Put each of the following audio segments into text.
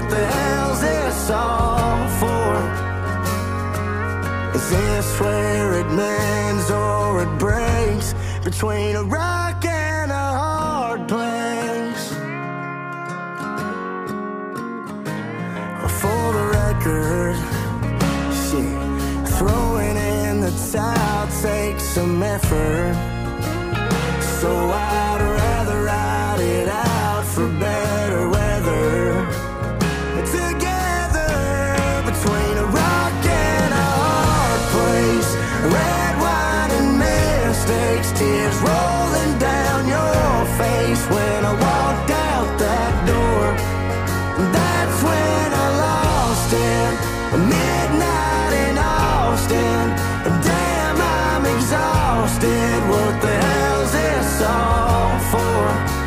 what the hell's this all for? Is this where it mends or it breaks? Between a rock and a hard place. For the record, shit, throwing in the towel takes some effort. So I'd rather ride it out for better weather. Together between a rock and a hard place. Red wine and mistakes, tears rolling down your face. When I walked out that door, that's when I lost it. Midnight in Austin, damn, I'm exhausted. What the hell's this all for?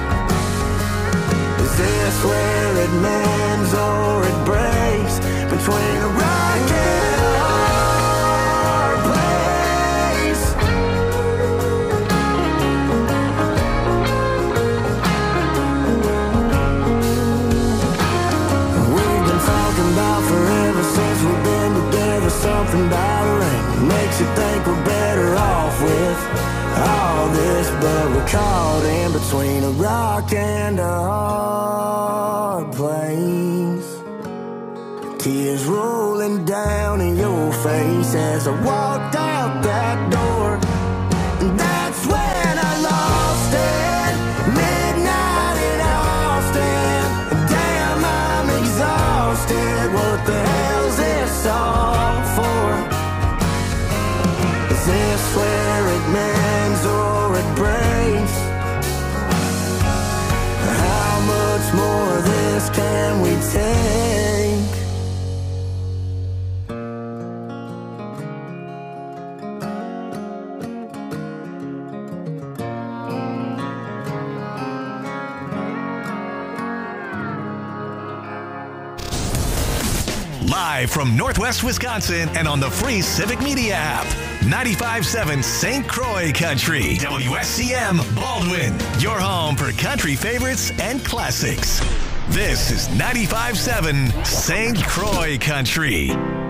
Is this where it mends or it breaks? Between a rock and a hard place. We've been talking about forever since we've been together. Something about a ring makes you think we're better off with all this, but we're caught in between a rock and a hard place. Tears rolling down in your face as I walked out that door. And that's when I lost it. Midnight in Austin. Damn, I'm exhausted. What the hell's this all for? Is this where it mends or it breaks? How much more of this can we take? Live from Northwest Wisconsin and on the free Civic Media app. 95.7 St. Croix Country. WSCM Baldwin. Your home for country favorites and classics. This is 95.7 St. Croix Country.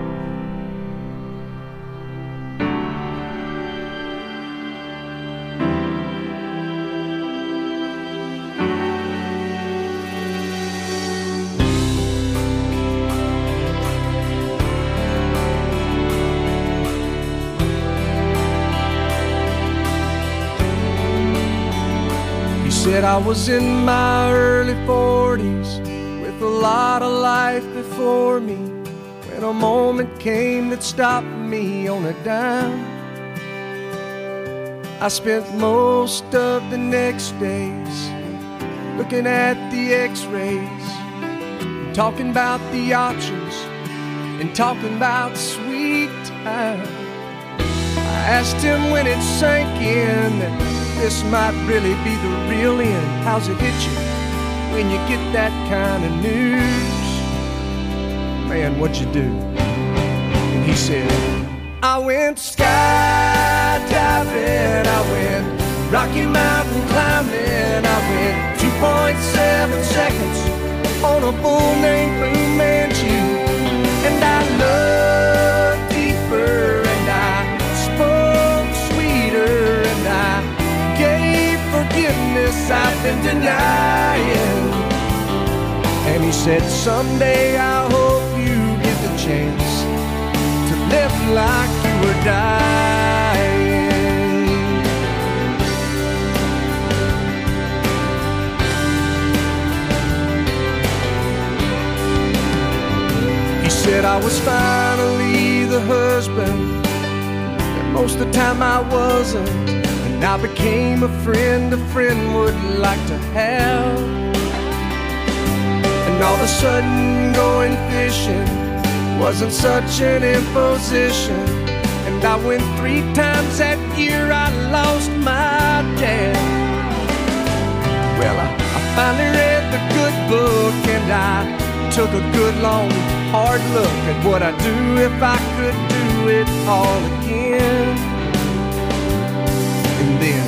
Said I was in my early 40s with a lot of life before me, when a moment came that stopped me on a dime. I spent most of the next days looking at the x-rays, talking about the options and talking about sweet time. I asked him when it sank in that this might really be the real end. How's it hit you when you get that kind of news? Man, what'd you do? And he said, I went skydiving, I went Rocky Mountain climbing, I went 2.7 seconds on a bull named Fu Manchu. And I looked deeper and I spoke sweeter and I gave forgiveness I've been denying. And he said, someday I hope you get the chance to live like you were dying. He said I was finally the husband that most of the time I wasn't. I became a friend would like to have. And all of a sudden going fishing wasn't such an imposition. And I went 3 times that year, I lost my dad. Well, I finally read the good book and I took a good long hard look at what I'd do if I could do it all again. And then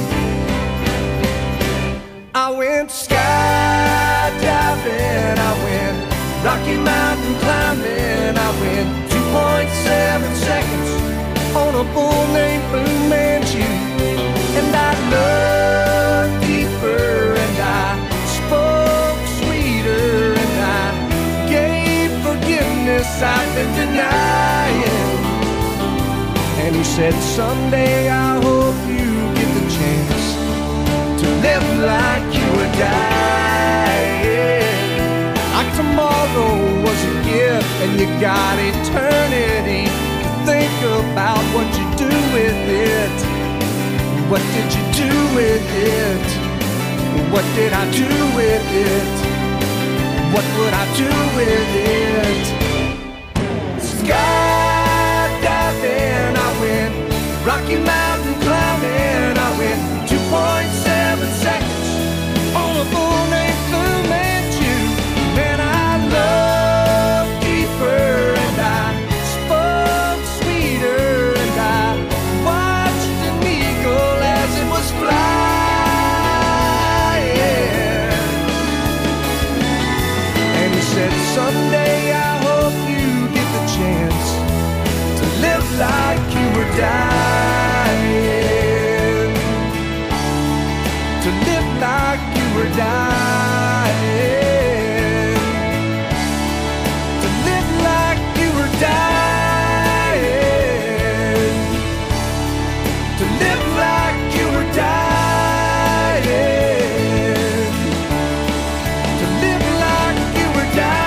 I went skydiving, I went Rocky Mountain climbing, I went 2.7 seconds on a bull named Fu Manchu. And I looked deeper and I spoke sweeter and I gave forgiveness I've been denying. And he said, someday I hope you get the chance to live like you were dying. Like tomorrow was a gift and you got eternity to think about what you do with it. What did you do with it? What did I do with it? What would I do with it? Skydiving, I went Rocky Mountain climbing, I went 2.7 seconds on a bull named Fu Manchu. Man, I loved deeper and I spoke sweeter and I watched an eagle as it was flying. And he said, someday I hope you get the chance to live like you were dying. To live like you were dying. To live like you were dying. To live like you were dying. To live like you were dying.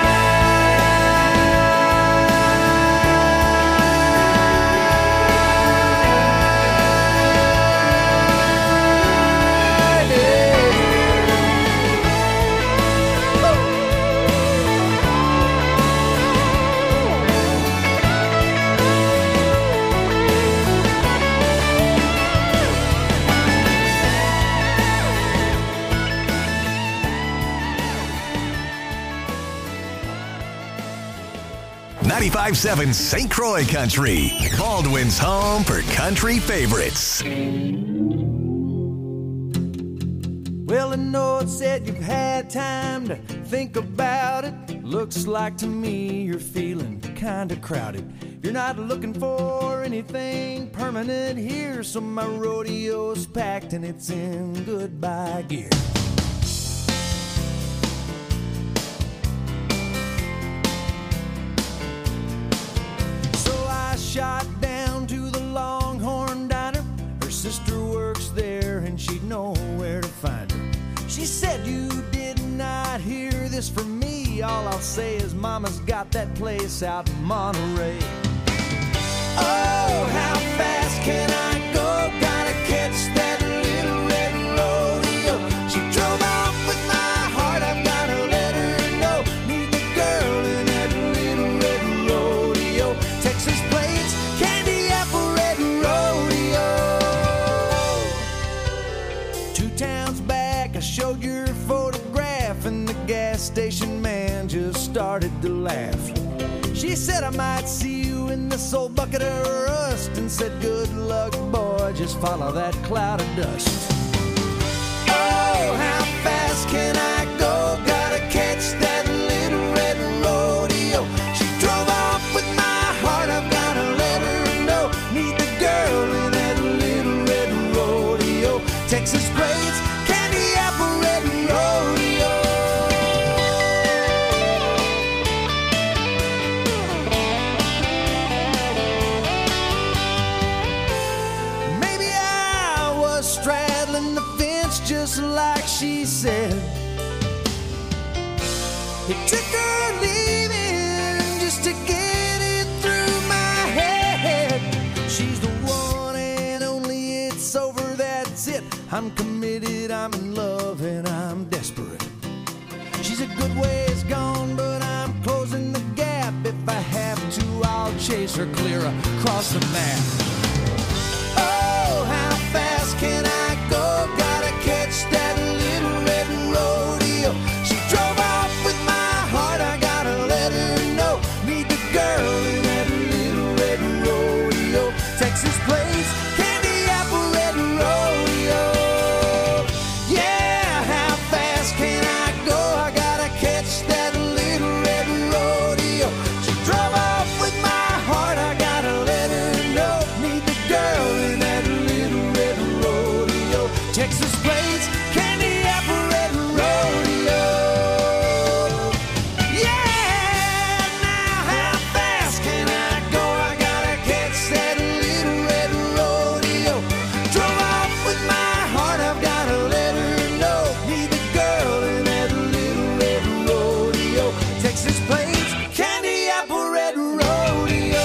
.957 St. Croix Country, Baldwin's home for country favorites. Well, I know it said you've had time to think about it. Looks like to me you're feeling kinda crowded. You're not looking for anything permanent here, so my rodeo's packed and it's in goodbye gear. Shot down to the Longhorn Diner. Her sister works there and she'd know where to find her. She said, you did not hear this from me. All I'll say is mama's got that place out in Monterey. Oh, how fast can I go? Gotta catch that little red rodeo. She drove off with my heart, I've gotta let her know. Need the girl in that little red rodeo. Texas plains, candy apple red rodeo. 2 towns back, I showed your photograph, and the gas station man just started to laugh. She said, I might see you in this old bucket of rust, and said, good luck, boy, just follow that cloud of dust. Oh, how fast can I go? Gotta catch that little red rodeo. She drove off with my heart, I've gotta let her know. Need the girl in that little red rodeo. Texas plains, candy apple red rodeo. Maybe I was straddling the fence just like she said. It took her leaving just to get it through my head. She's the one and only, it's over, that's it. I'm committed, I'm in love, and I'm desperate. She's a good ways gone, but I'm closing the gap. If I have to, I'll chase her clear across the map. Oh, how fast can I go? Gotta catch that little red rodeo. She drove off with my heart, I gotta let her know. Need the girl in that little red rodeo. Texas plains, candy apple red rodeo. Yeah, how fast can I go? I gotta catch that little red rodeo. license plates, candy apple red rodeo.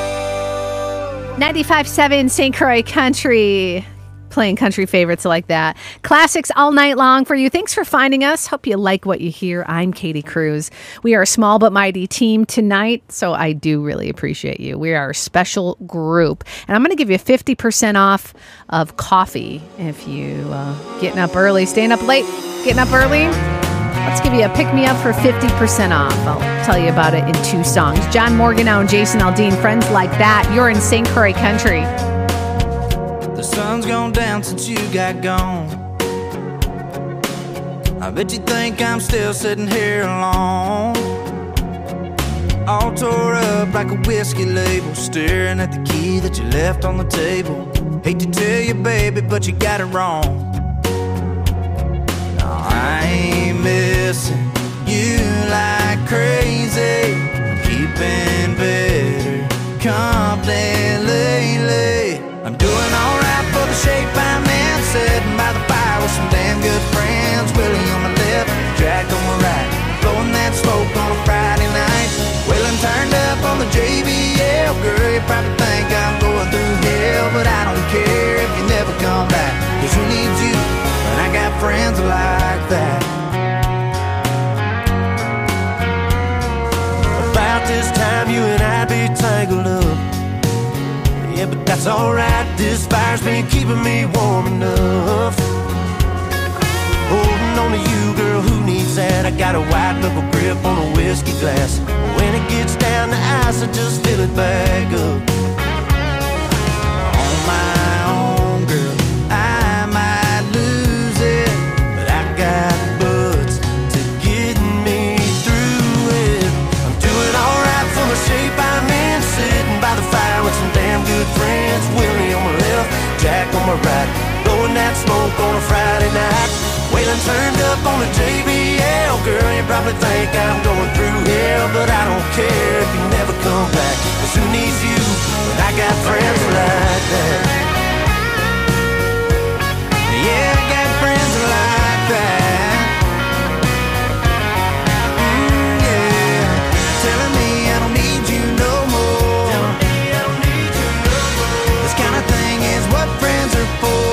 95.7 St. Croix Country. Playing country favorites like that. Classics all night long for you. Thanks for finding us. Hope you like what you hear. I'm Katie Cruz. We are a small but mighty team tonight, so I do really appreciate you. We are a special group. And I'm going to give you 50% off of coffee if you getting up early, staying up late, getting up early. Let's give you a pick-me-up for 50% off. I'll tell you about it in 2 songs. John Morganow and Jason Aldean, Friends Like That. You're in St. Croix Country. The sun's gone down since you got gone. I bet you think I'm still sitting here alone, all tore up like a whiskey label, staring at the key that you left on the table. Hate to tell you, baby, but you got it wrong. No, I ain't missing you like crazy. I'm keeping better company lately. I'm doing alright for the shape I'm in, sitting by the fire with some damn good friends. Willie on my left, Jack on my right, blowing that smoke on a Friday night. Waylon turned up on the JBL. Girl, you probably think I'm going through hell, but I don't care if you never come back, 'cause who needs you when I got friends like that? About this time you and I'd be tangled up. Yeah, but that's alright, this fire's been keeping me warm enough. Holding on to you, girl, who needs that? I got a white knuckle grip on a whiskey glass. When it gets down to ice, I just fill it back up. On my own, girl, I might lose it, but I got buds to get me through it. I'm doing alright for the shape I'm in, sitting by the fire with some damn good friends. Willie on my left, Jack on my right, blowing that smoke on a Friday night. Waylon turned up on the JBL. Girl, you probably think I'm going through hell, but I don't care if you never come back, 'cause who needs you when I got friends like that? Yeah, I got friends like that. Yeah, telling me I don't need you no more. This kind of thing is what friends are for.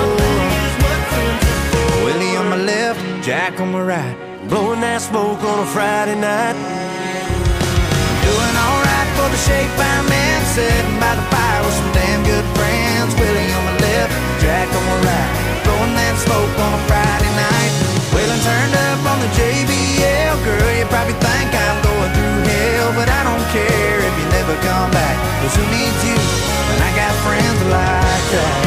Willie on my left, Jack on my right, blowing that smoke on a Friday night. Doing alright for the shape I'm in, sitting by the fire with some damn good friends. Willie on my left, Jack on my right, blowing that smoke on a Friday night. Waylon turned up on the JBL. Girl, you probably think I'm going through hell, but I don't care if you never come back, 'cause who needs you when I got friends like that?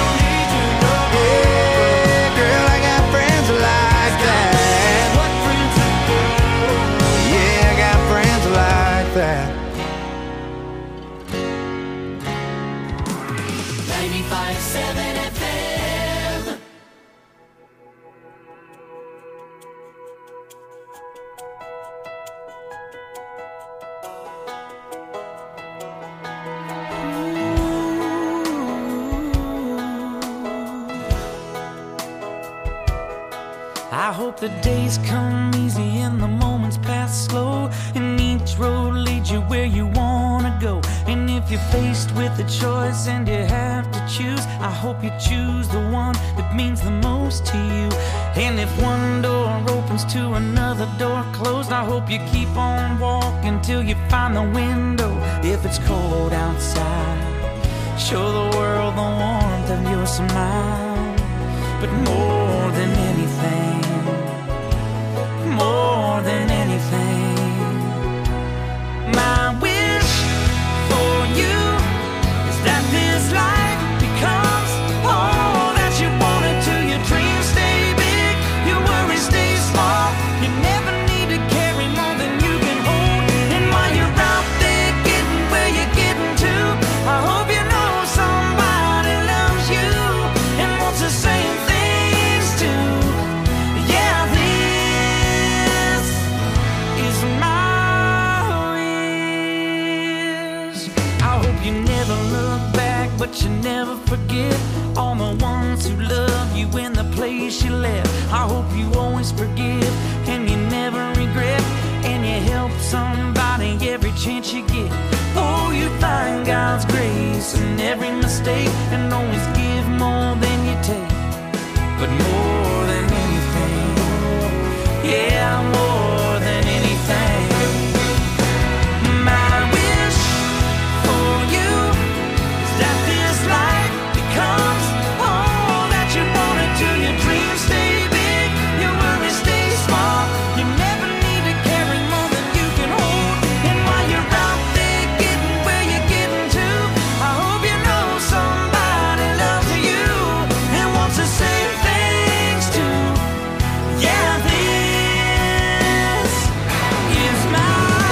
Yeah, girl, I got friends like that. Yeah, I got friends like that. 95.7 FM. I hope the days come easy and the moments pass slow, and each road leads you where you wanna go. And if you're faced with a choice and you have to choose, I hope you choose the one that means the most to you. And if one door opens to another door closed, I hope you keep on walking till you find the window. If it's cold outside, show the world the warmth of your smile. But more than anything, more than anything, my wish for you is that this life becomes all that you want it to. Your dreams stay big, your worries stay small. You never need to carry more than you can hold. And while you're out there getting where you're getting to, I hope you know somebody loves you and wants the same things too. Yeah, this is my wish. I hope you never look back, but you never forget all the ones who love you in the place you left. I hope you always forgive and you never regret and you help somebody every chance you get. Oh, you find God's grace in every mistake and always give more than you take. But more than anything, yeah, more than anything, my wish for you is that this life becomes all that you wanted to. Your dreams stay big, your worries stay small. You never need to carry more than you can hold. And while you're out there getting where you're getting to, I hope you know somebody loves you and wants the same things too. Yeah, this is my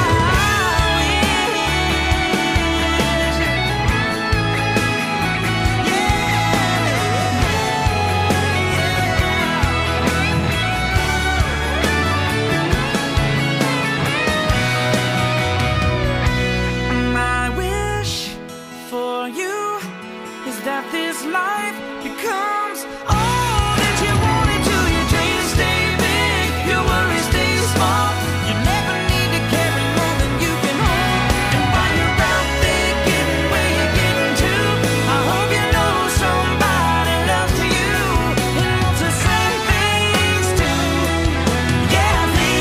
My wish for you is that this life becomes all that you wanted to. Your dreams stay big, your worries stay small. You never need to carry more than you can hold. And while you're out there getting where you're getting to, I hope you know somebody loves you and wants the same things too. Yeah,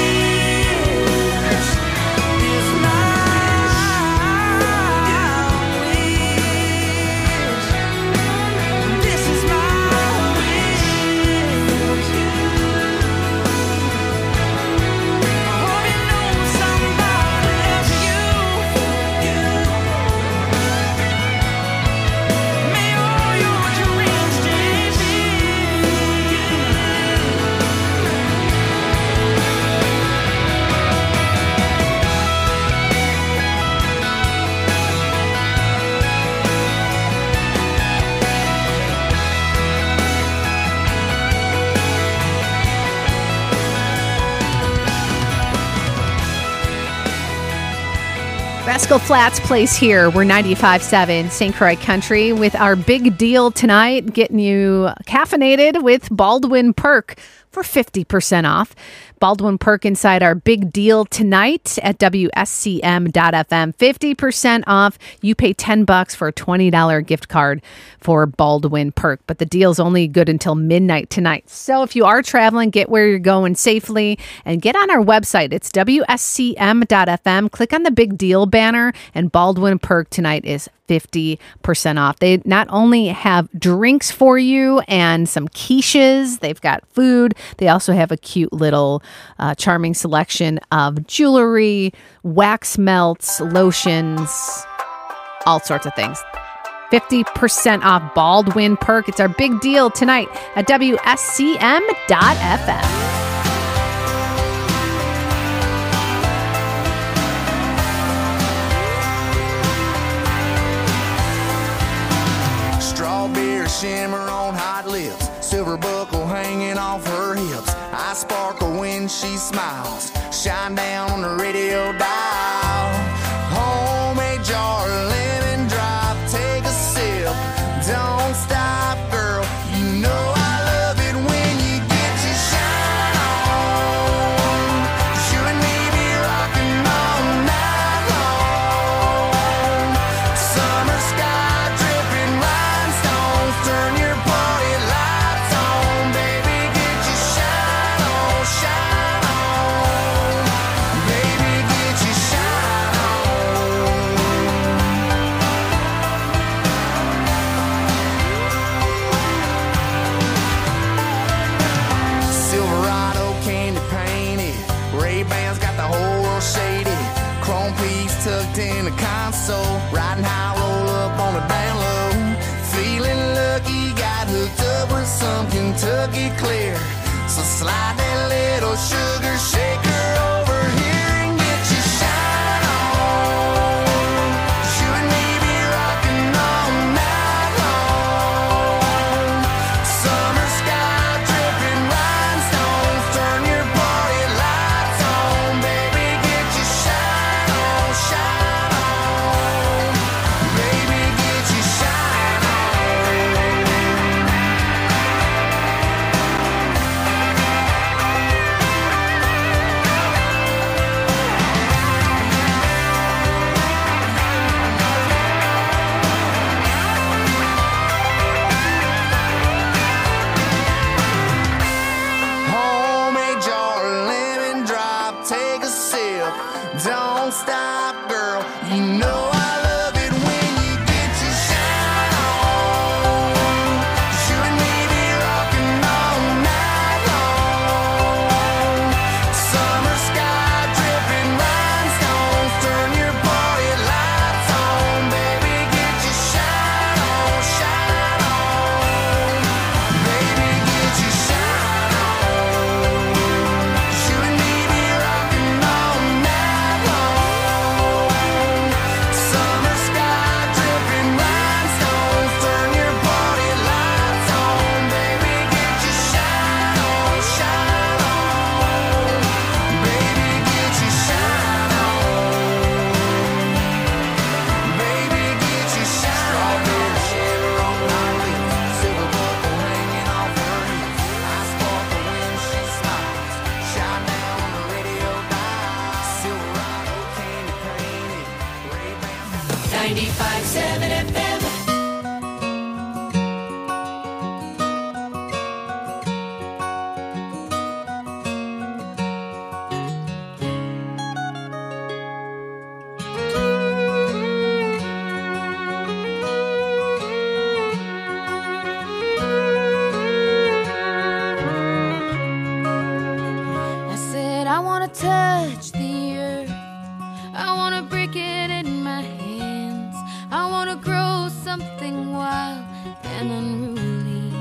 this is my wish. This is my wish. I hope you know somebody loves you. May all your dreams stay big. Rascal Flats Place here. We're 95.7 St. Croix Country with our big deal tonight, getting you caffeinated with Baldwin Perk for 50% off. Baldwin Perk inside our big deal tonight at WSCM.FM. 50% off. You pay $10 for a $20 gift card for Baldwin Perk. But the deal's only good until midnight tonight. So if you are traveling, get where you're going safely and get on our website. It's WSCM.FM. Click on the big deal banner and Baldwin Perk tonight is 50% off. They not only have drinks for you and some quiches, they've got food. They also have a cute little charming selection of jewelry, wax melts, lotions, all sorts of things. 50% off Baldwin Perk. It's our big deal tonight at WSCM.FM. Strawberry shimmer on hot lips, silver buckle hanging off her hips. I sparkle when she smiles, shine down on the radio dial. Homemade jar, lemon drop, take a sip. Don't stop, girl, you know I love it when you get your shine on. 'Cause you and me be rocking all night long. Summer sky dripping rhinestones, turn your party lights on. Baby, get your shine on, shine on. Baby, get your shine on. Silverado candy painted, Ray-Bans got the whole world shaded. Chrome piece tucked in the console, riding high, roll up on the down low. Feeling lucky, got hooked up with some Kentucky clear. So slide that little sugar shaker over here and get your shine on. 'Cause you and me be rocking all night long. Summer sky dripping rhinestones, turn your party lights on. Baby, get your shine on, shine on. Baby, get your shine on. stop, girl. You know I love it when you get your shine on. 'Cause you and me be rocking all night long. Summer sky dripping rhinestones, turn your body lights on, baby. Get your shine on, shine on. Baby, get your shine on. 'Cause you and me be rocking all night long. Summer sky dripping rhinestones, turn your body lights on, baby. Get your shine on, shine on. Baby, get your shine on. Baby, get your shine on. Strawberry shiver on my lips, silver buckle hanging off her hips. I sparkle when she smiles, shine down on the radio dial. Silverado candy painted, Ray-Ban. 95.7 FM. I said I wanna touch the earth, I wanna break it in my hands, I wanna grow something wild and unruly.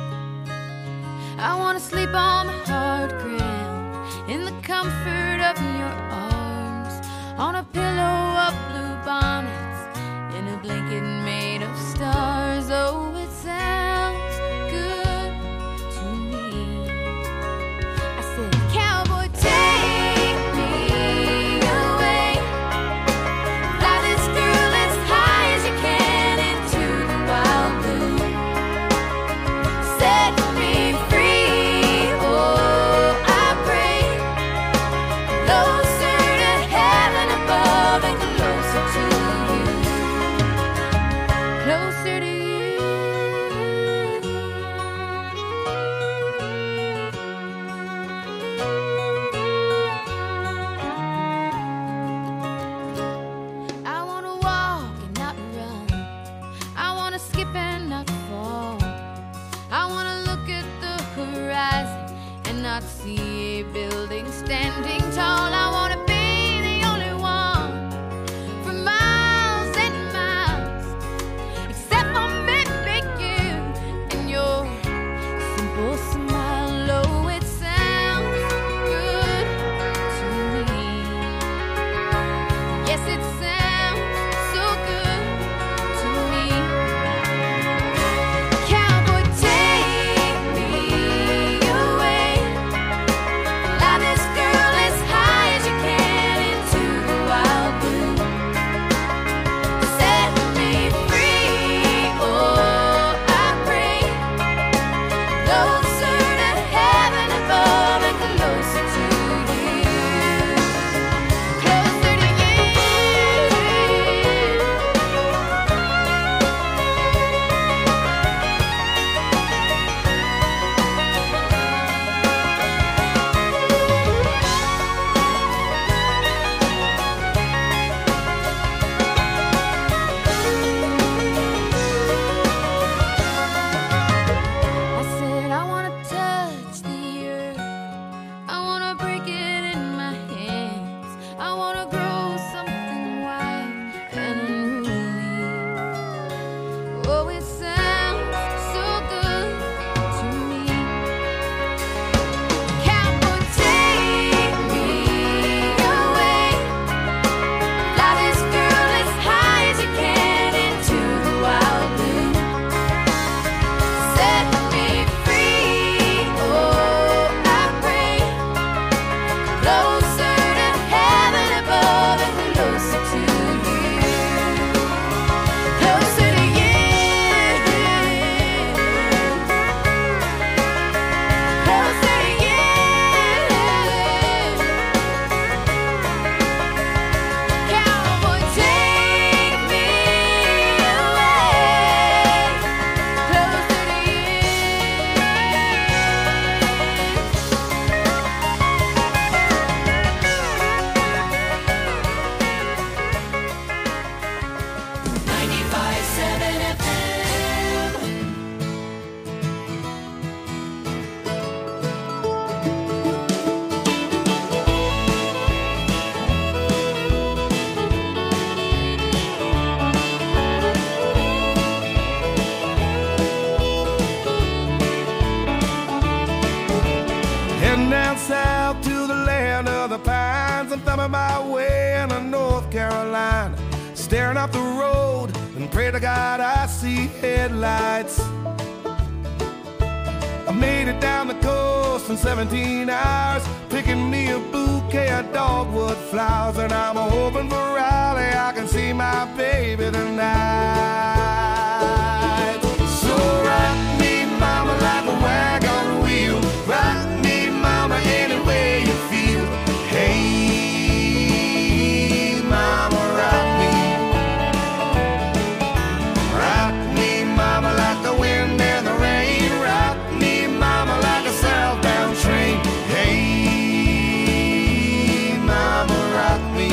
I wanna sleep on the hard ground in the comfort of your arms, on a pillow of blue bonnets, in a blanket made of stars. Oh, it sounds good to me. I said, cowboy, take me away. Fly this girl as high as you can into the wild blue. Set me free, oh, I pray. Closer to heaven above. staring up the road and pray to God I see headlights. I made it down the coast in 17 hours, picking me a bouquet of dogwood flowers, and I'm hoping for Raleigh I can see my baby tonight. So rock me, mama, like a wagon wheel. Rock me, mama, any way you feel. Hey, mama, rock me. Rock me, mama, like the wind and the rain. Rock me, mama, like a southbound train. Hey, mama, rock me.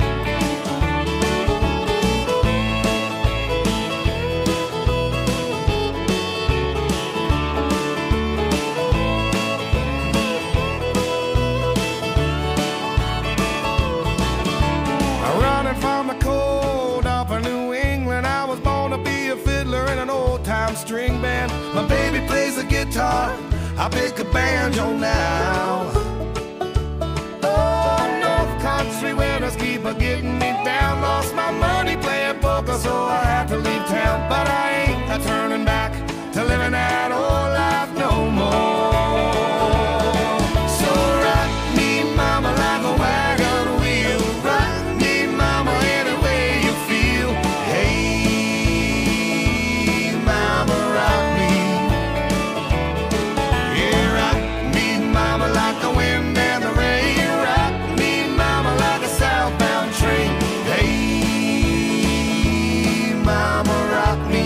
Running from the cold up in New England, I was born to be a fiddler in an old-time string band. My baby plays the guitar, I pick a banjo now. Oh, North Country winners keep a getting me down. Lost my money playing poker, so I had to leave town. But I ain't a turning back to living that old life no more. So rock me, mama, like a wagon wheel. Rock me, mama, any way you feel. Hey, mama, rock me. Yeah, rock me, mama, like the wind and the rain. Rock me, mama, like a southbound train. Hey, mama, rock me.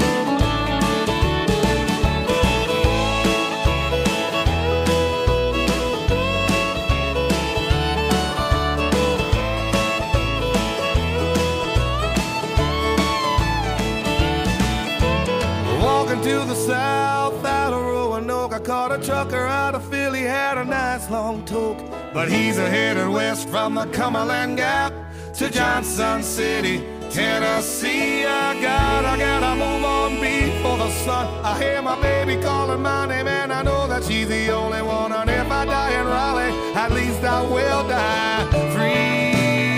Walking to the south out of Roanoke, I caught a trucker out of Philly, had a nice long toke. But he's headed west from the Cumberland Gap to Johnson City, Tennessee. I gotta move on before the sun. I hear my baby calling my name, and I know that she's the only one. And if I die in Raleigh, at least I will die free.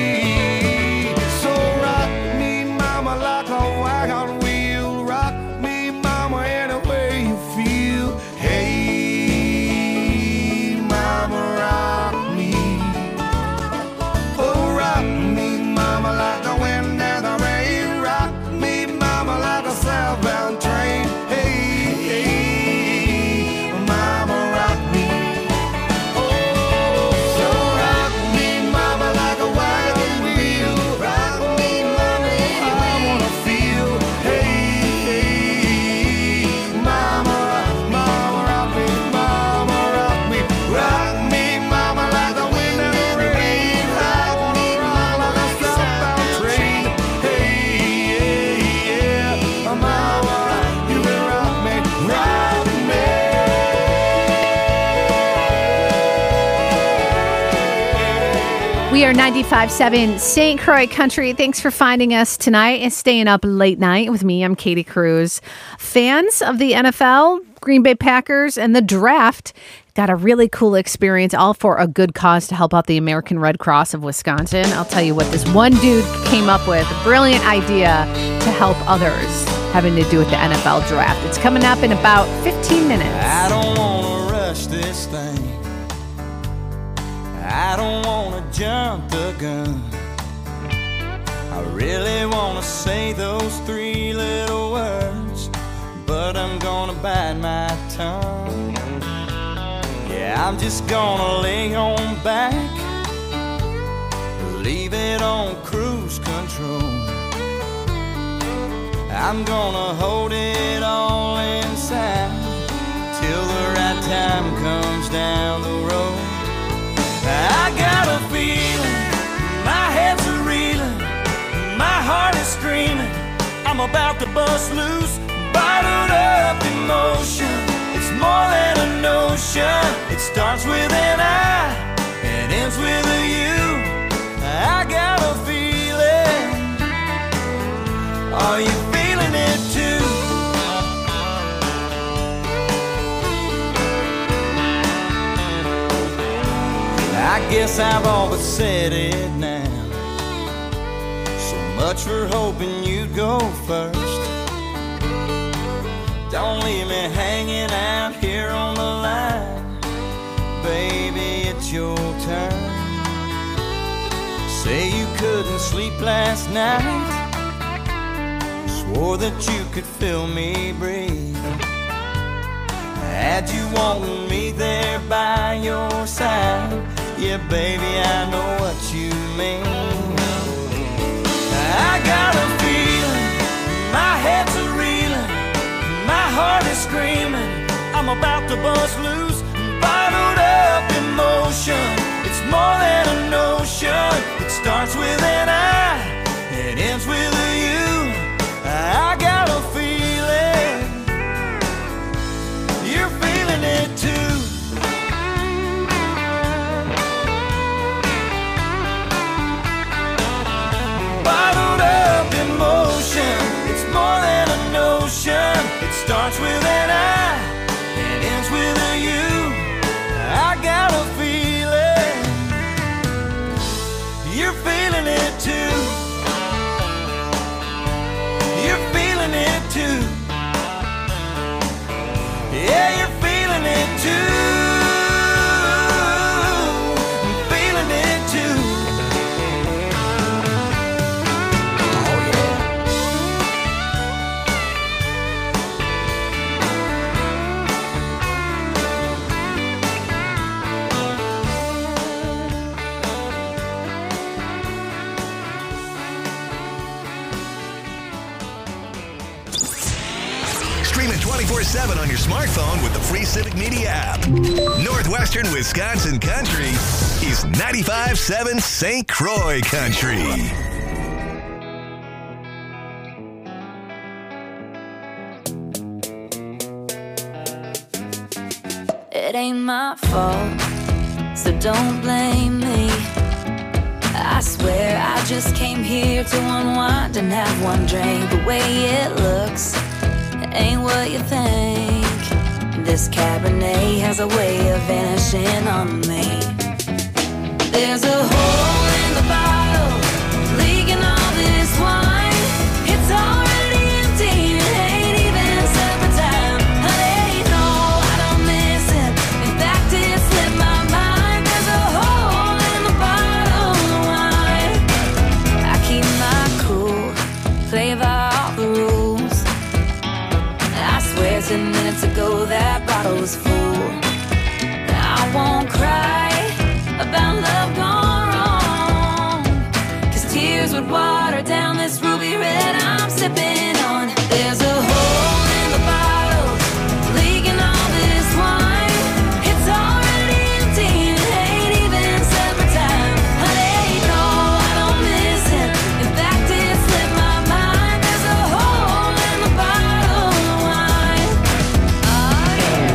So rock me, mama, like a wagon wheel. Rock me, mama, any way you feel. Hey, mama, rock me. Oh, rock me, mama, like the wind and the rain. Rock me, mama, like a southbound train. Hey, hey, mama, rock me. Oh, so rock me, mama, like a wagon wheel. Rock me, mama, I wanna feel. Hey, hey, mama, rock me, mama, rock me. Rock me, mama, like the wind and the rain. Rock me, mama, like a southbound train. Hey, yeah, mama, you can rock me, rock me. We are 95.7 St. Croix Country. Thanks for finding us tonight and staying up late night with me. I'm Katie Cruz. Fans of the NFL, Green Bay Packers, and the draft got a really cool experience, all for a good cause to help out the American Red Cross of Wisconsin. I'll tell you what, this one dude came up with a brilliant idea to help others having to do with the NFL draft. It's coming up in about 15 minutes. I don't wanna rush this thing. I don't wanna jump the gun. I really wanna say those three little words, but I'm gonna bite my tongue. Yeah, I'm just gonna lay on back, leave it on cruise control. I'm gonna hold it all inside till the right time comes down the road. I got a feeling, my head's a reeling, my heart is screaming, I'm about to bust loose, bottled up emotion. It's more than a notion. It starts with an I and ends with a you. I got a feeling. Are you feeling it too? I guess I've all but said it now. So much for hoping you'd go first. Don't leave me hanging out here on the line. Baby, it's your turn. Say you couldn't sleep last night, swore that you could feel me breathe. Had you wanting me there by your side, yeah, baby, I know what you mean. I got a feeling, my head's a reeling, my heart is screaming, I'm about to bust loose. Bottled up emotion, it's more than a notion. It starts with an I, it ends with a you. I got a feeling, you're feeling it too. Bottled up emotion, it's more than a notion. It starts with an I, it ends with a you. I got a feeling, you're feeling it too. You're feeling it too. Yeah, you're feeling it too. I'm feeling it too. Oh yeah. Stream it 24/7 on your smartphone with the free Civic Media app. Northwestern Wisconsin Country is 95.7 St. Croix Country. It ain't my fault, so don't blame me. I swear I just came here to unwind and have one drink. The way it looks ain't what you think. This Cabernet has a way of vanishing on me. There's a hole in the bottle, leaking all this wine. It's already empty, it ain't even supper time. Honey, no, I don't miss it. In fact, it slipped my mind. There's a hole in the bottle of wine. I keep my cool, play by all the rules. I swear 10 minutes ago that bottle was full. I won't cry about love gone wrong, 'cause tears would water down this ruby red I'm sipping on. There's a hole in the bottle, leaking all this wine. It's already empty, it ain't even supper time. Honey, no, I don't miss it. In fact, it slipped my mind. There's a hole in the bottle of wine. Oh yeah.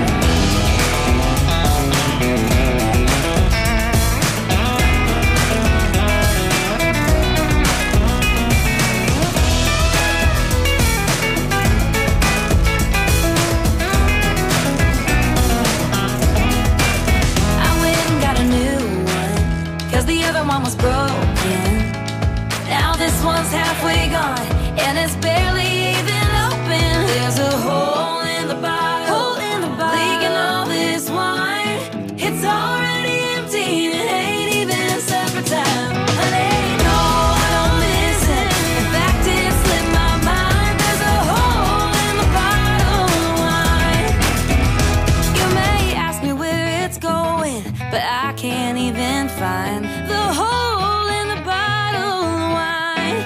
I went and got a new one, 'cause the other one was broken. Now this one's halfway gone, and it's barely even open. There's a hole in the bottle, leaking all this wine. It's already empty, it ain't even supper time. Honey, no, I don't miss it. In fact, it slipped my mind. There's a hole in the bottle of wine. You may ask me where it's going, but I can't even find the hole in the bottle of wine.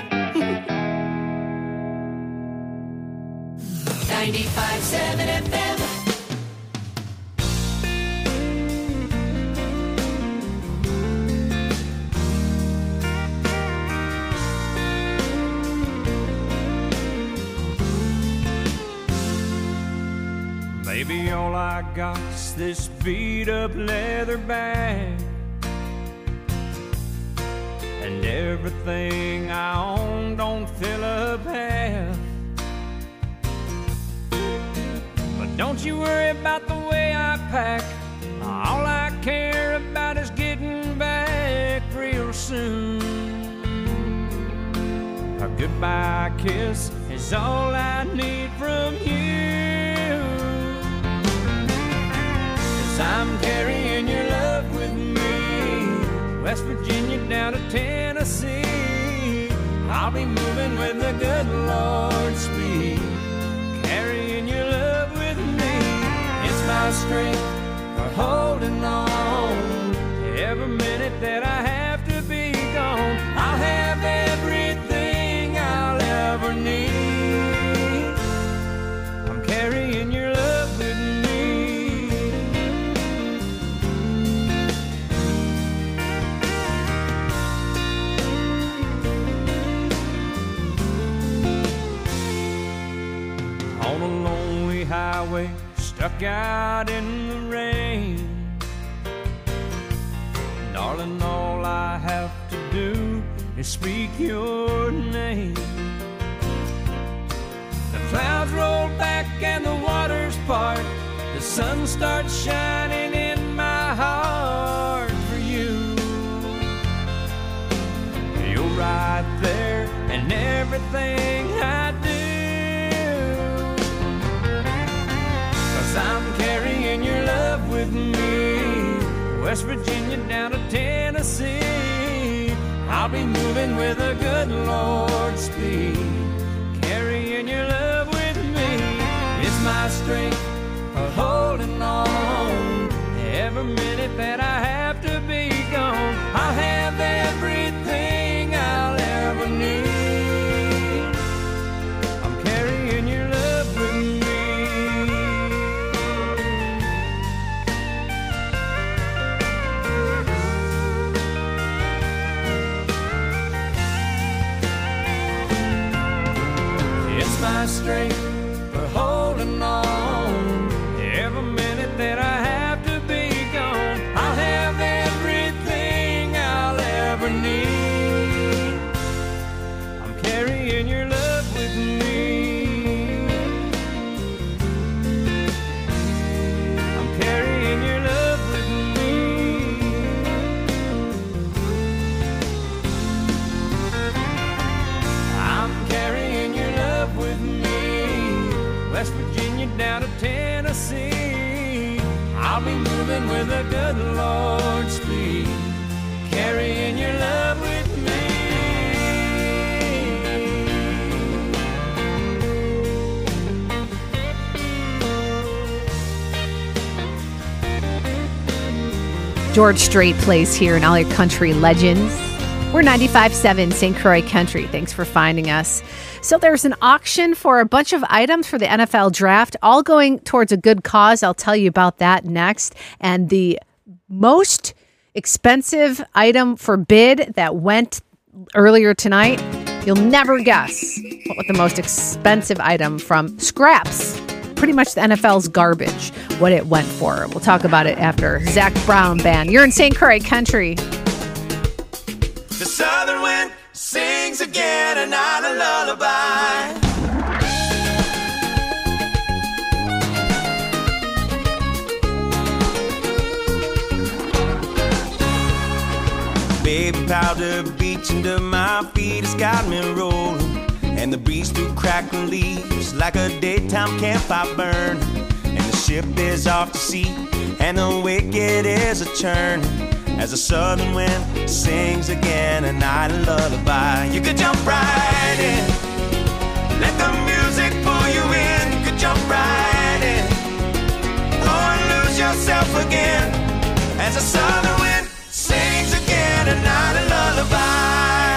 95.7 FM. Baby, all I got's this beat up leather bag, and everything I own don't fill up half. But don't you worry about the way I pack. All I care about is getting back real soon. A goodbye kiss is all I need from you. 'Cause I'm carrying your love with me, West Virginia down to Tennessee. I'll be moving with the good Lord's speed, carrying your love with me. It's my strength for holding on. Every minute that I have to be gone, I'll have everything I'll ever need. I'm carrying your love with me. On a lonely highway, stuck out in the rain. Darling, all I have to do is speak your name. The clouds roll back and the waters part. The sun starts shining in my heart for you. You're right there in everything I do. 'Cause I'm carrying your love with me, West Virginia down to Tennessee. I'll be moving with a good Lord's speed, carrying your love with me. It's my strength for holding on. Every minute that I have to be gone, I'll have everything I'll ever need. I'm carrying your love with me. My strength for holding on. Every minute that I have to be gone, I'll have everything I'll ever need. I'm carrying your love with me. I'm carrying your love with me. I'm carrying your love with me, West Virginia down to Tennessee. I'll be moving with a good Lord's speed, carrying your love with me. George Strait plays here in all your country legends. We're 95.7 St. Croix Country. Thanks for finding us. So there's an auction for a bunch of items for the NFL draft, all going towards a good cause. I'll tell you about that next. And the most expensive item for bid that went earlier tonight, you'll never guess what the most expensive item from scraps, pretty much the NFL's garbage, what it went for. We'll talk about it after Zac Brown Band. You're in St. Croix Country. The southern wind sings again a night a lullaby. Baby powder beach under my feet has got me rolling, and the breeze through crackling leaves like a daytime campfire burn. And the ship is off to sea, and the wicked is a churn, as the southern wind sings again a night a lullaby. You could jump right in, let the music pull you in. You could jump right in, or lose yourself again, as the southern wind sings again a night a lullaby.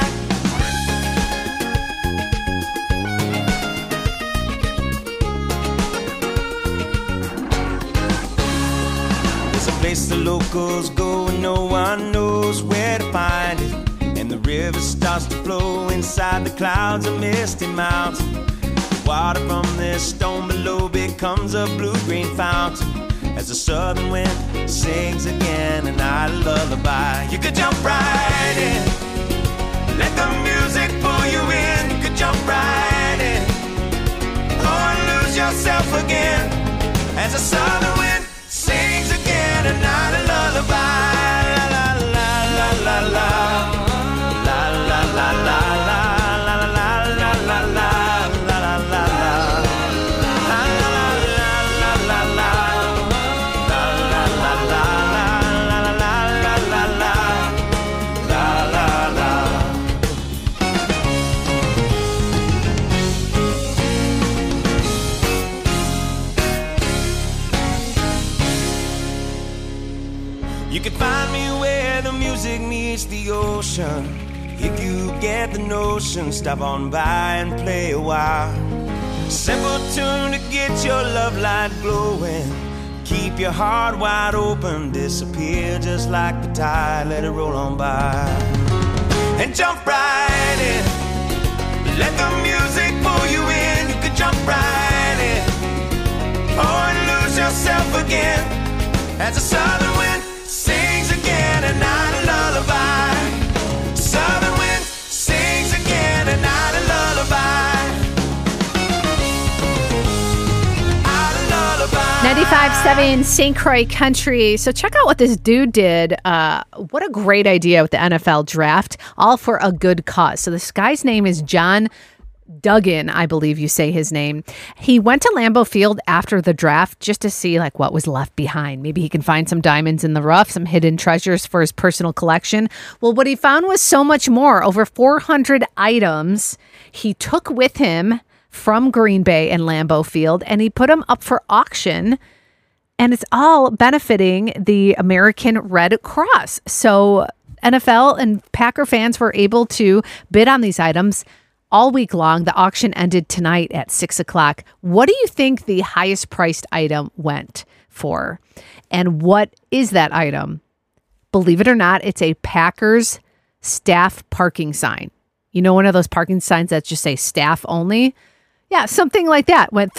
There's a place the locals go and no one knows where to find it, and the river starts to flow inside the clouds of misty mountain. The water from this stone below becomes a blue-green fountain, as the southern wind sings again a night a lullaby. You could jump right in, let the music pull you in. You could jump right in, or lose yourself again, as the southern wind sings again a night a lullaby. La la la la la la la la la la la la la taste the ocean. If you get the notion, stop on by and play a while. Simple tune to get your love light glowing. Keep your heart wide open, disappear just like the tide, let it roll on by. And jump right in, let the music pull you in. You could jump right in, and lose yourself again, as the southern wind sings again, a night of lullaby. Southern wind sings again, a night of lullaby. 95.7 St. Croix Country. So check out what this dude did. What a great idea with the NFL draft, all for a good cause. So this guy's name is John Duggan, I believe you say his name. He went to Lambeau Field after the draft just to see like what was left behind. Maybe he can find some diamonds in the rough, some hidden treasures for his personal collection. Well, what he found was so much more. Over 400 items he took with him from Green Bay and Lambeau Field, and he put them up for auction, and it's all benefiting the American Red Cross. So NFL and Packer fans were able to bid on these items all week long. The auction ended tonight at 6 o'clock. What do you think the highest priced item went for? And what is that item? Believe it or not, it's a Packers staff parking sign. You know, one of those parking signs that just say staff only? Yeah, something like that. Went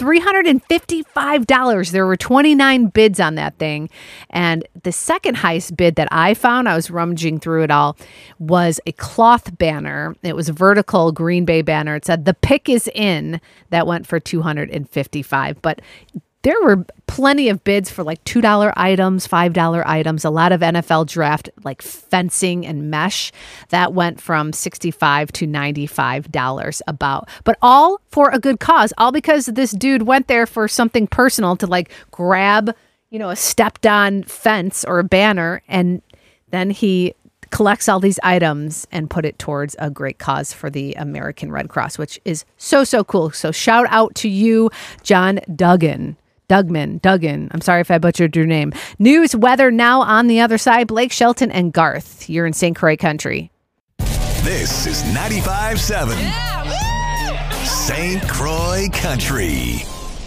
$355. There were 29 bids on that thing. And the second highest bid that I found, I was rummaging through it all, was a cloth banner. It was a vertical Green Bay banner. It said, "The pick is in." That went for $255. But there were plenty of bids for like $2 items, $5 items, a lot of NFL draft, like fencing and mesh. That went from $65 to $95 about, but all for a good cause, all because this dude went there for something personal to like grab, you know, a stepped on fence or a banner. And then he collects all these items and put it towards a great cause for the American Red Cross, which is so, so cool. So shout out to you, John Duggan. Duggan. I'm sorry if I butchered your name. News, weather now on the other side. Blake Shelton and Garth. You're in St. Croix Country. This is 95.7 St. Croix Country.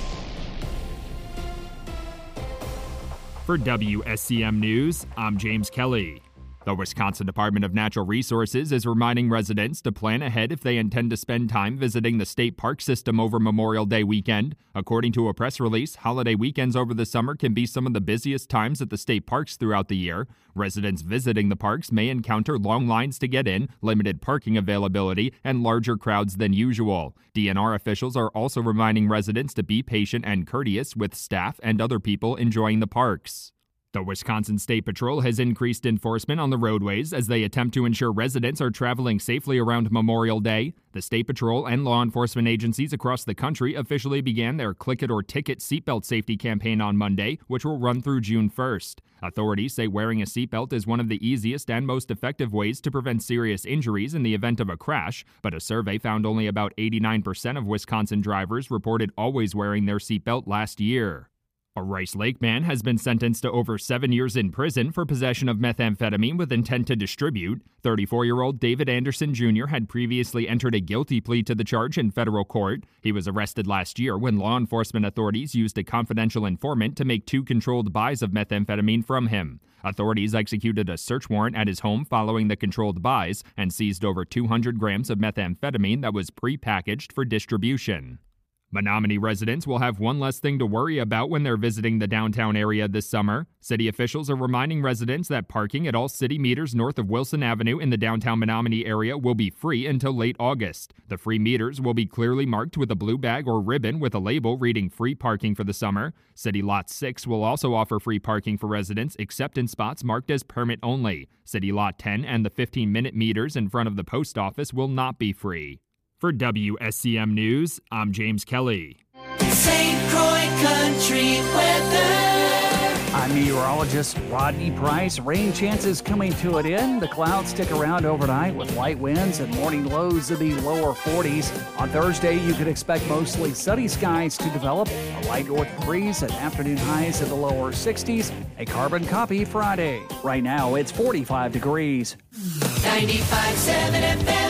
For WSCM News, I'm James Kelly. The Wisconsin Department of Natural Resources is reminding residents to plan ahead if they intend to spend time visiting the state park system over Memorial Day weekend. According to a press release, holiday weekends over the summer can be some of the busiest times at the state parks throughout the year. Residents visiting the parks may encounter long lines to get in, limited parking availability, and larger crowds than usual. DNR officials are also reminding residents to be patient and courteous with staff and other people enjoying the parks. The Wisconsin State Patrol has increased enforcement on the roadways as they attempt to ensure residents are traveling safely around Memorial Day. The State Patrol and law enforcement agencies across the country officially began their Click It or Ticket seatbelt safety campaign on Monday, which will run through June 1st. Authorities say wearing a seatbelt is one of the easiest and most effective ways to prevent serious injuries in the event of a crash, but a survey found only about 89% of Wisconsin drivers reported always wearing their seatbelt last year. A Rice Lake man has been sentenced to over 7 years in prison for possession of methamphetamine with intent to distribute. 34-year-old David Anderson Jr. had previously entered a guilty plea to the charge in federal court. He was arrested last year when law enforcement authorities used a confidential informant to make 2 controlled buys of methamphetamine from him. Authorities executed a search warrant at his home following the controlled buys and seized over 200 grams of methamphetamine that was pre-packaged for distribution. Menominee residents will have one less thing to worry about when they're visiting the downtown area this summer. City officials are reminding residents that parking at all city meters north of Wilson Avenue in the downtown Menominee area will be free until late August. The free meters will be clearly marked with a blue bag or ribbon with a label reading free parking for the summer. City Lot 6 will also offer free parking for residents except in spots marked as permit only. City Lot 10 and the 15-minute meters in front of the post office will not be free. For WSCM News, I'm James Kelly. St. Croix Country weather. I'm meteorologist Rodney Price. Rain chances coming to an end. The clouds stick around overnight with light winds and morning lows in the lower 40s. On Thursday, you could expect mostly sunny skies to develop, a light north breeze and afternoon highs in the lower 60s. A carbon copy Friday. Right now, it's 45 degrees. 95.7 FM.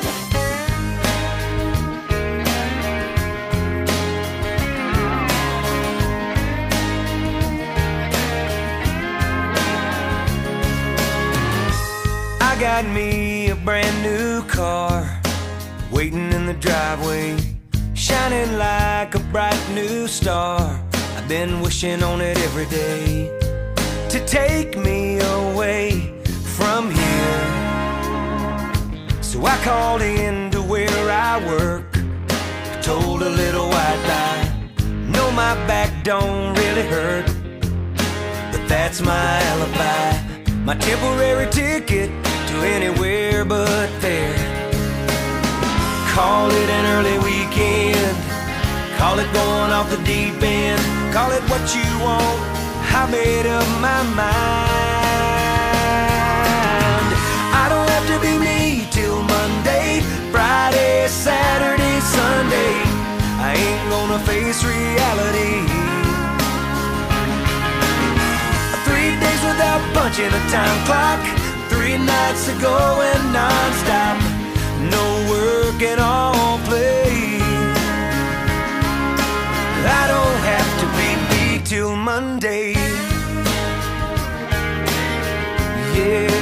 I got me a brand new car waiting in the driveway, shining like a bright new star. I've been wishing on it every day to take me away from here. So I called in to where I work, told a little white lie. No, my back don't really hurt, but that's my alibi, my temporary ticket to anywhere but there. Call it an early weekend, call it going off the deep end, call it what you want, I made up my mind. I don't have to be me till Monday, Friday, Saturday, Sunday. I ain't gonna face reality. 3 days without punching a time clock, 3 nights of going non-stop, no work and all play. I don't have to be me till Monday. Yeah,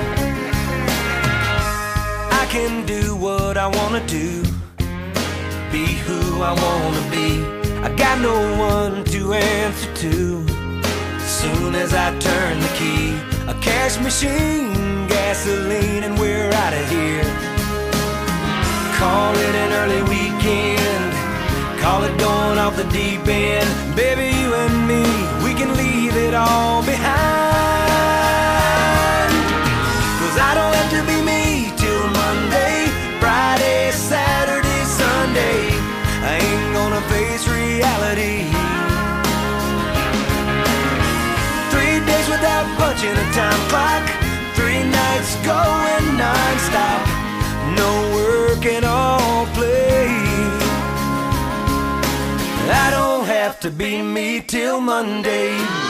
I can do what I wanna do, be who I wanna be. I got no one to answer to. As soon as I turn the key, a cash machine, gasoline, and we're out of here. Call it an early weekend, call it going off the deep end. Baby, you and me, we can leave it all behind. 'Cause I don't have to be me till Monday, Friday, Saturday, Sunday. I ain't gonna face reality. 3 days without punching a time clock, 3 nights going non-stop, no work and all play. I don't have to be me till Monday.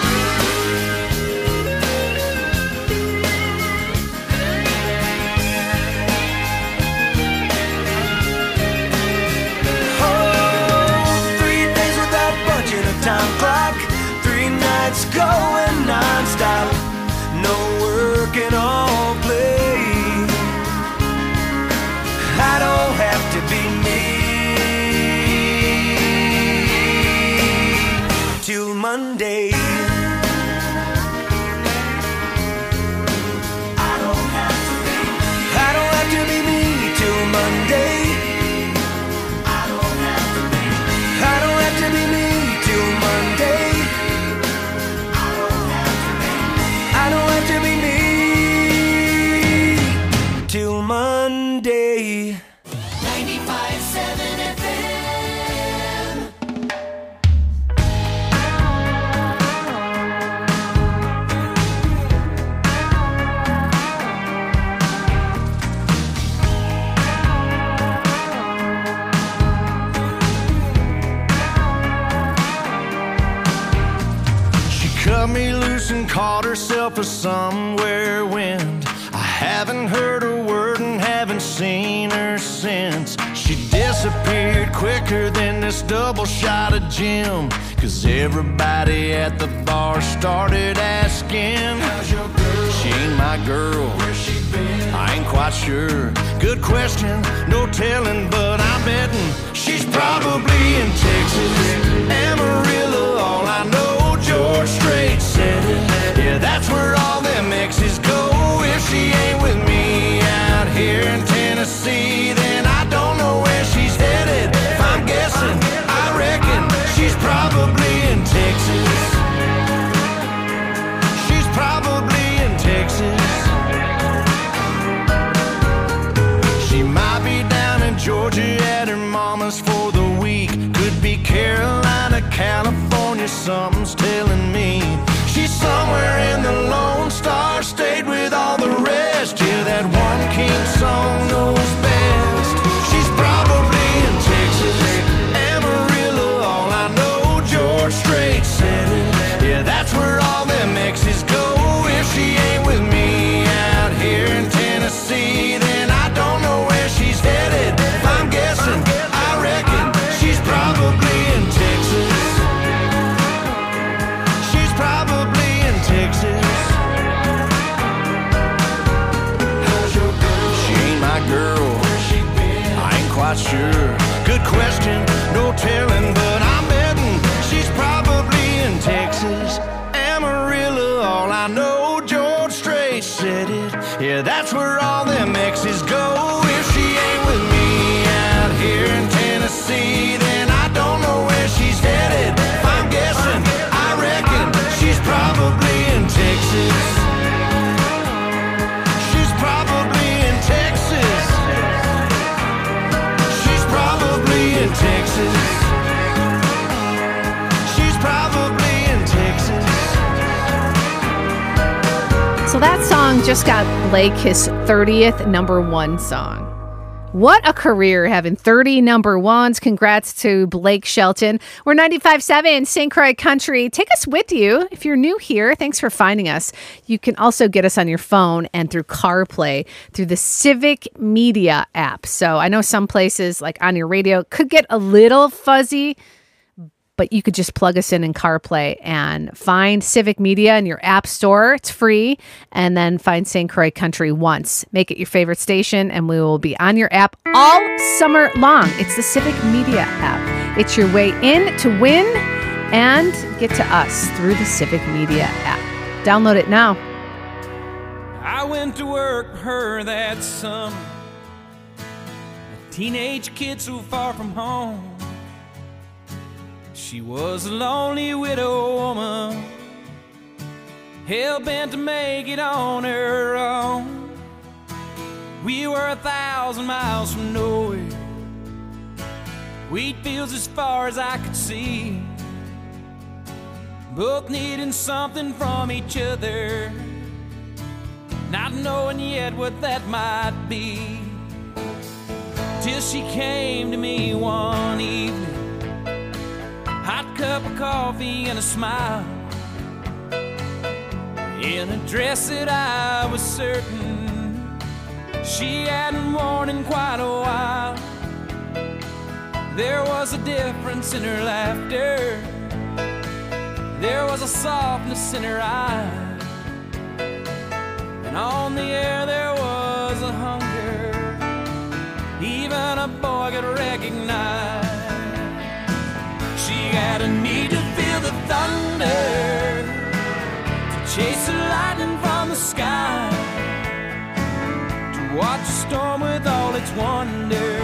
Time clock, 3 nights going non-stop, no work and all play. I don't have to be me till Monday. I don't have to be me till Monday. I don't have to be me till Monday. I don't have to be me till Monday. 95.7 FM. Cut me loose and caught herself a somewhere wind. I haven't heard a word and haven't seen her since. She disappeared quicker than this double shot of gin. 'Cause everybody at the bar started asking, how's your girl? She ain't my girl. Where's she been? I ain't quite sure. Good question, no telling, but I'm betting she's probably in Texas, Amarillo, all I know. George Strait said it. Yeah, that's where all them exes go. If she ain't with me out here in Tennessee, then I don't know where she's headed. If I'm guessing, I reckon she's probably in Texas. She's probably in Texas. She might be down in Georgia at her mama's for the week. Could be Carolina, California, something's telling me. She's somewhere in the Lone Star State with all the rest. Yeah, that one king song knows best. She's probably in Texas, Amarillo, all I know. George Strait said it. Yeah, that's where all them exes go. If she ain't with me out here in Tennessee, Yeah, that's where all them exes go. If she ain't with me out here in Tennessee, then I don't know where she's headed. If I'm guessing, I reckon she's probably in Texas. She's probably in Texas. She's probably in Texas. She's probably in Texas. So that song just got Blake his 30th #1 song. What a career, having 30 #1s. Congrats to Blake Shelton. We're 95.7 St. Croix Country. Take us with you. If you're new here, thanks for finding us. You can also get us on your phone and through CarPlay through the Civic Media app. So I know some places, like on your radio, could get a little fuzzy, but you could just plug us in CarPlay and find Civic Media in your app store. It's free. And then find St. Croix Country once. Make it your favorite station, and we will be on your app all summer long. It's the Civic Media app. It's your way in to win and get to us through the Civic Media app. Download it now. I went to work for her that summer. A teenage kid so far from home. She was a lonely widow woman, hell-bent to make it on her own. We were 1,000 miles from nowhere, wheat fields as far as I could see, both needing something from each other, not knowing yet what that might be. Till she came to me one evening, hot cup of coffee and a smile, in a dress that I was certain she hadn't worn in quite a while. There was a difference in her laughter, there was a softness in her eyes, and on the air there was a hunger even a boy could recognize. She had a need to feel the thunder, to chase the lightning from the sky, to watch a storm with all its wonder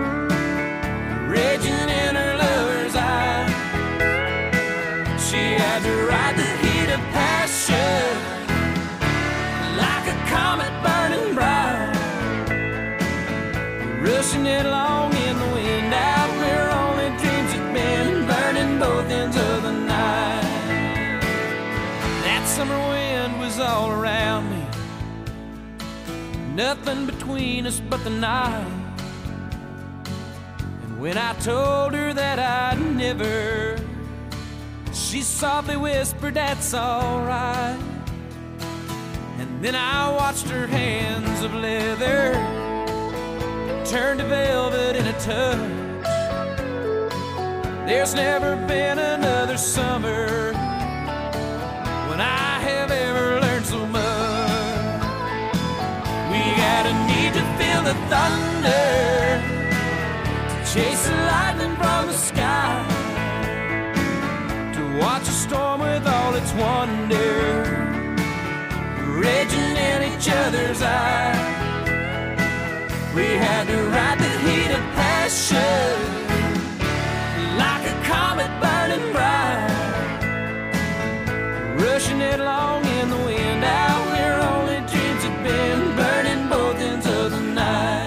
raging in her lover's eye. She had to ride the heat of passion like a comet burning bright, rushing it along in the wind out where only dreams had been, burning both ends of the night. That summer wind was all around me, nothing between us but the night. And when I told her that I'd never, she softly whispered, "That's alright." And then I watched her hands of leather turn to velvet in a touch. There's never been another summer when I have ever learned so much. We had a need to feel the thunder, to chase the lightning from the sky, to watch a storm with all its wonder raging in each other's eyes. We had to ride the heat of passion like a comet burning bright, rushing it along in the wind out where only dreams had been, burning both ends of the night.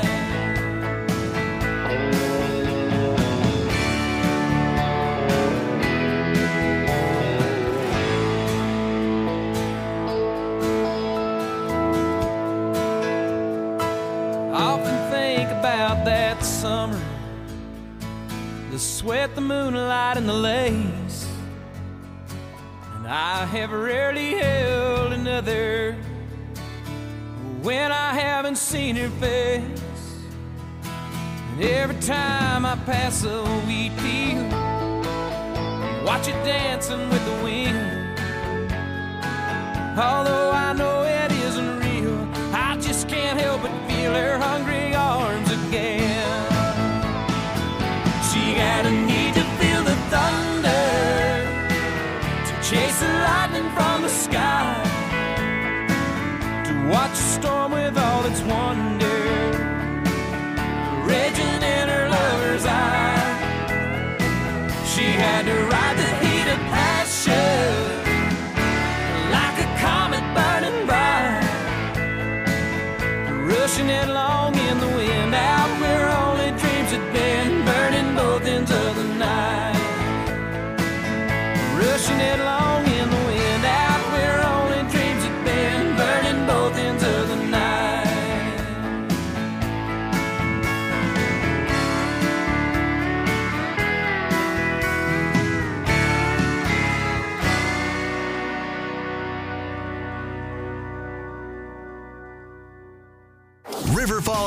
I often think about that summer, the sweat, the moonlight, and the lace. And I have rarely held another when I haven't seen her face. And every time I pass a wheat field, watch it dancing with the wind. Although I know it isn't real, I just can't help but feel her hungry arms again. She had a need to feel the thunder, to chase the lightning from the sky, to watch a storm with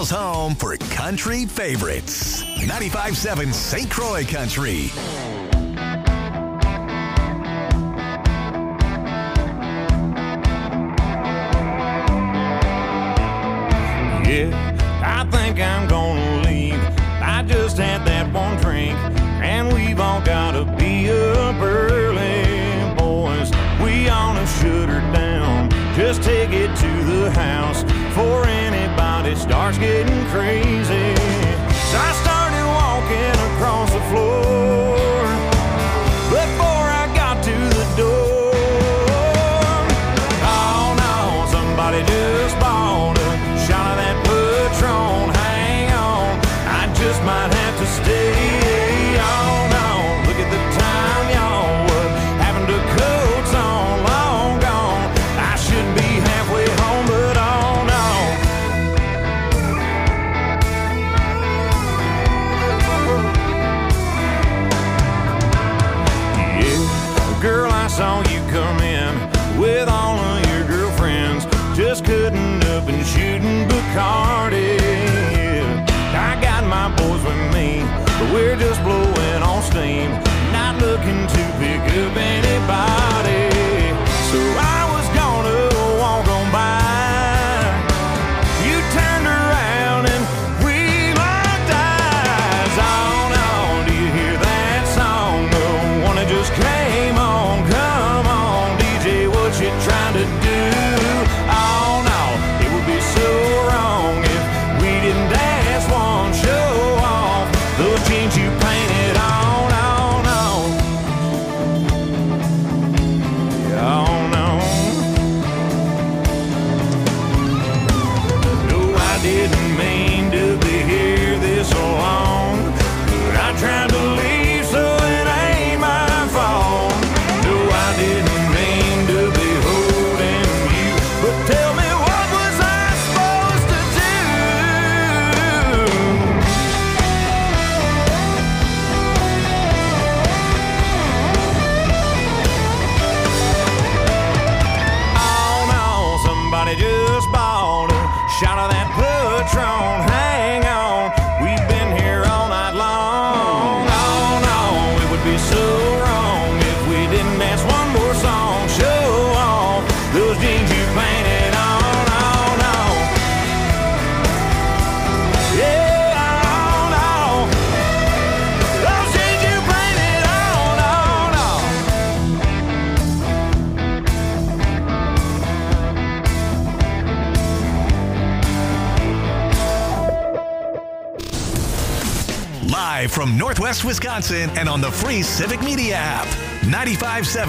Nashville's home for country favorites. 95.7 St. Croix Country. Yeah, I think I'm gonna leave. I just had that one drink, and we've all gotta be up early, boys. We ought to shut her down. Just take it to the house before anybody starts getting crazy. So I started walking across the floor before I got to the door. Oh no, somebody just bought a shot of that Patron. Hang on, I just might have to stay. Oh no, look at the time, y'all. What happened to coats on? Long gone. I should be halfway home, but oh no. Yeah, girl, I saw you come in with all of your girlfriends, just cutting up and shooting Bacardi. Yeah, I got my boys with me, but we're just blowing on steam, not looking to pick up anybody. So I was gonna walk on by. You turned around and we locked eyes. Oh no, do you hear that song? The one that just came on. Come on, DJ, what you trying to do? Oh no, it would be so wrong if we didn't dance one, show off those jeans you painted on. Oh no, oh no. No, I didn't mean to be here this long, but I tried to leave, so it ain't my fault. No, I didn't mean to be holding you, but tell me, what was I supposed to do? Oh no, somebody just bought a shot of that Patron. Hang on, we've been here all night long. Oh no, it would be so wrong if we didn't dance one more song. Show off those jeans you painted on. Oh no, yeah, oh no, those jeans you painted on. Oh no. Live from Northwest Wisconsin and on the free Civic Media app. 95.7